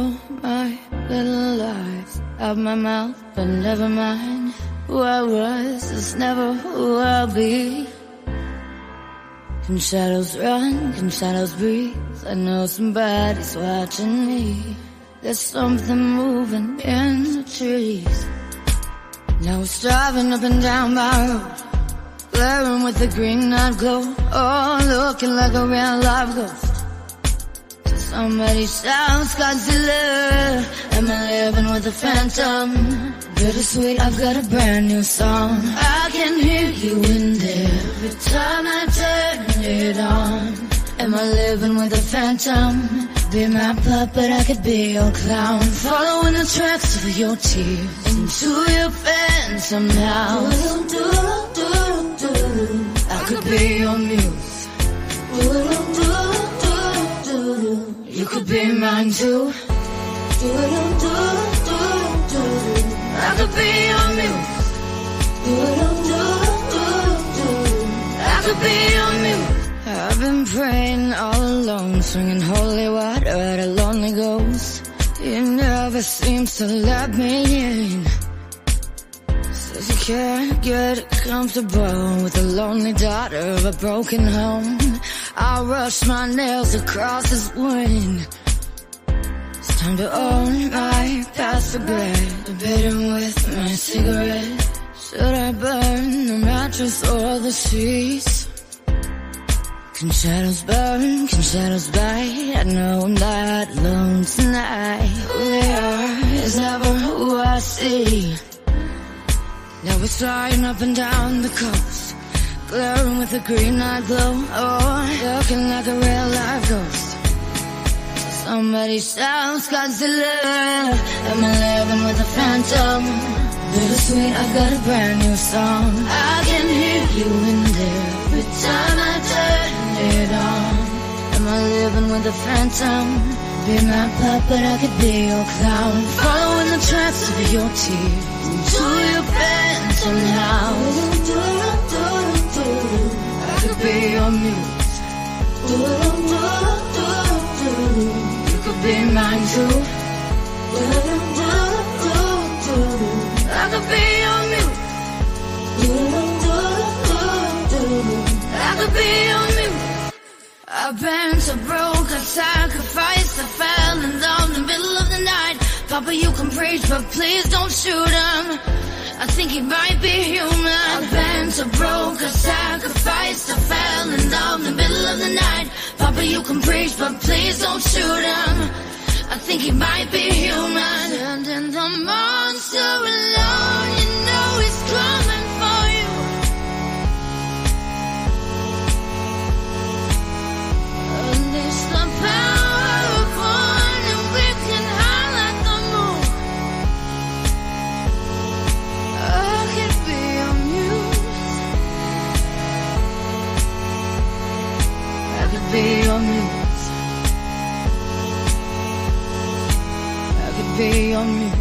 all my little lies out my mouth, but never mind who I was. It's never who I'll be. Can shadows run? Can shadows breathe? I know somebody's watching me. There's something moving in the trees. Now we're driving up and down my road, glaring with the green night glow, oh, looking like a real live ghost. Somebody shouts Godzilla. Am I living with a phantom? Bittersweet, I've got a brand new song. I can hear you in there every time I turn it on. Am I living with a phantom? Be my puppet, I could be your clown, following the tracks of your tears into your phantom house. I could be your muse. You could be mine too. I could be your muse. I could be your muse. I've been praying all alone, swinging holy water at a lonely ghost. He never seems to let me in. Says you can't get comfortable with the lonely daughter of a broken home. I rush my nails across his wing. It's time to own my past regret, bait him with my cigarette. Should I burn the mattress or the sheets? Can shadows burn? Can shadows bite? I know I'm not alone tonight. Who they are is never who I see. Now we're sliding up and down the coast, glaring with a green night glow, oh, looking like a real live ghost. Somebody shouts Godzilla. Am I living with a phantom? Bittersweet, I've got a brand new song. I can hear you in there every time I turn it on. Am I living with a phantom? Be my puppet, I could be your clown, following the tracks of your tears into your phantom house. I could be your muse. You could be mine too. I could be your muse. I could be your muse. I've been so broke, I sacrificed, I fell in love in the middle of the night. Papa, you can preach, but please don't shoot him. I think he might be human. I've been so broke, I sacrificed, I fell in love in the middle of the night. Papa, you can preach, but please don't shoot him. I think he might be human. And in the monster alone, you know he's coming for you. Unleash the power of one, and we can highlight the moon. I could be your muse. I could be your muse. Be on me.